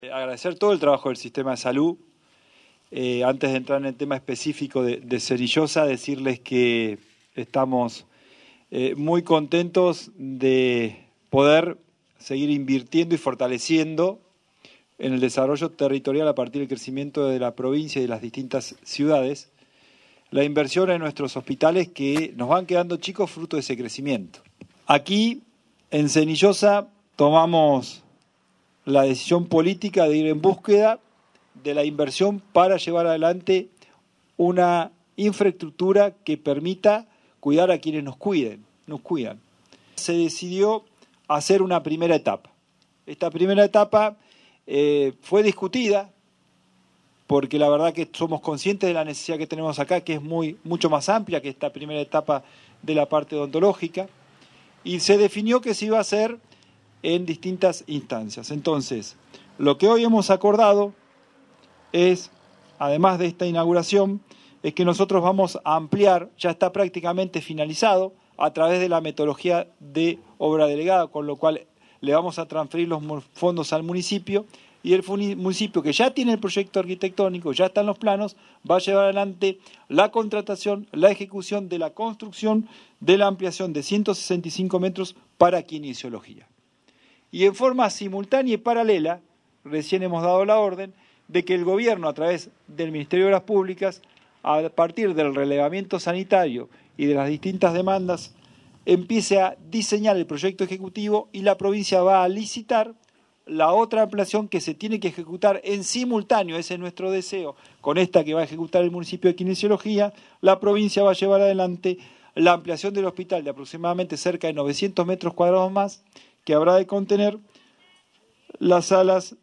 Agradecer todo el trabajo del sistema de salud. Antes de entrar en el tema específico de Cenillosa, decirles que estamos muy contentos de poder seguir invirtiendo y fortaleciendo en el desarrollo territorial a partir del crecimiento de la provincia y de las distintas ciudades, la inversión en nuestros hospitales que nos van quedando chicos fruto de ese crecimiento. Aquí, en Cenillosa, tomamos la decisión política de ir en búsqueda de la inversión para llevar adelante una infraestructura que permita cuidar a quienes nos cuidan. Se decidió hacer una primera etapa. Esta primera etapa fue discutida porque la verdad que somos conscientes de la necesidad que tenemos acá, que es mucho más amplia que esta primera etapa de la parte odontológica, y se definió que se iba a hacer en distintas instancias. Entonces, lo que hoy hemos acordado es, además de esta inauguración, es que nosotros vamos a ampliar, ya está prácticamente finalizado, a través de la metodología de obra delegada, con lo cual le vamos a transferir los fondos al municipio, y el municipio, que ya tiene el proyecto arquitectónico, ya están los planos, va a llevar adelante la contratación, la ejecución de la construcción de la ampliación de 165 metros para kinesiología. Y en forma simultánea y paralela, recién hemos dado la orden de que el gobierno, a través del Ministerio de Obras Públicas, a partir del relevamiento sanitario y de las distintas demandas, empiece a diseñar el proyecto ejecutivo y la provincia va a licitar la otra ampliación que se tiene que ejecutar en simultáneo, ese es nuestro deseo, con esta que va a ejecutar el municipio de kinesiología, la provincia va a llevar adelante la ampliación del hospital de aproximadamente cerca de 900 metros cuadrados más, que habrá de contener las salas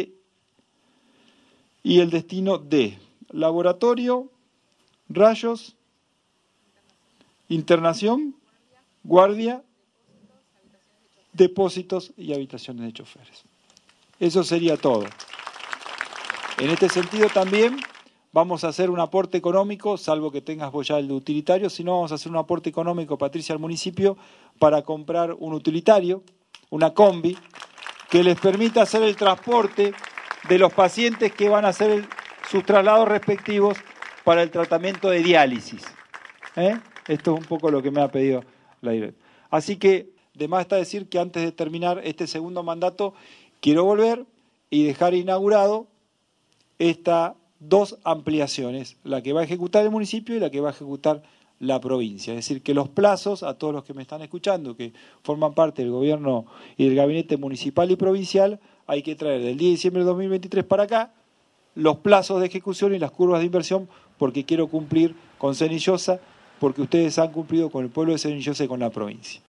y el destino de laboratorio, rayos, internación, guardia, depósitos y habitaciones de choferes. Eso sería todo. En este sentido también vamos a hacer un aporte económico, salvo que tengas vos ya el de utilitario, si no vamos a hacer un aporte económico, Patricia, al municipio, para comprar un utilitario, una combi, que les permita hacer el transporte de los pacientes que van a hacer sus traslados respectivos para el tratamiento de diálisis. Esto es un poco lo que me ha pedido la directora. Así que, de más está decir que antes de terminar este segundo mandato, quiero volver y dejar inaugurado estas dos ampliaciones, la que va a ejecutar el municipio y la que va a ejecutar la provincia. Es decir, que los plazos, a todos los que me están escuchando, que forman parte del gobierno y del gabinete municipal y provincial, hay que traer del 10 de diciembre de 2023 para acá los plazos de ejecución y las curvas de inversión, porque quiero cumplir con Cenillosa, porque ustedes han cumplido con el pueblo de Cenillosa y con la provincia.